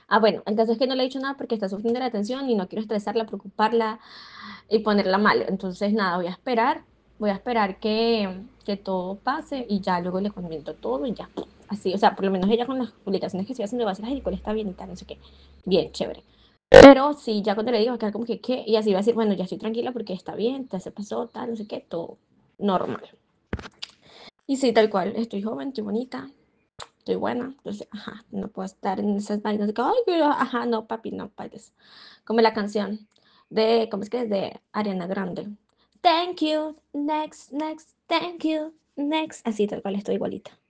Ah, bueno, el caso es que no le he dicho nada porque está sufriendo la atención y no quiero estresarla, preocuparla y ponerla mal. Entonces, nada, voy a esperar que todo pase y ya luego le comento todo y ya. Así, o sea, por lo menos ella con las publicaciones que estoy haciendo va a decir, ay, Nicole está bien y tal, no sé qué. Bien, chévere. Pero sí, ya cuando le digo, va a quedar como que, ¿qué? Y así va a decir, bueno, ya estoy tranquila porque está bien, ya se pasó, tal, no sé qué, todo normal. Y sí, tal cual, estoy joven, estoy bonita, estoy buena, entonces, ajá, no puedo estar en esas vainas de que, ay, ajá, no, papi, no, pagues. Como la canción de, ¿cómo es que es? De Ariana Grande. Thank you, next, next, thank you, next. Así tal cual, estoy igualita.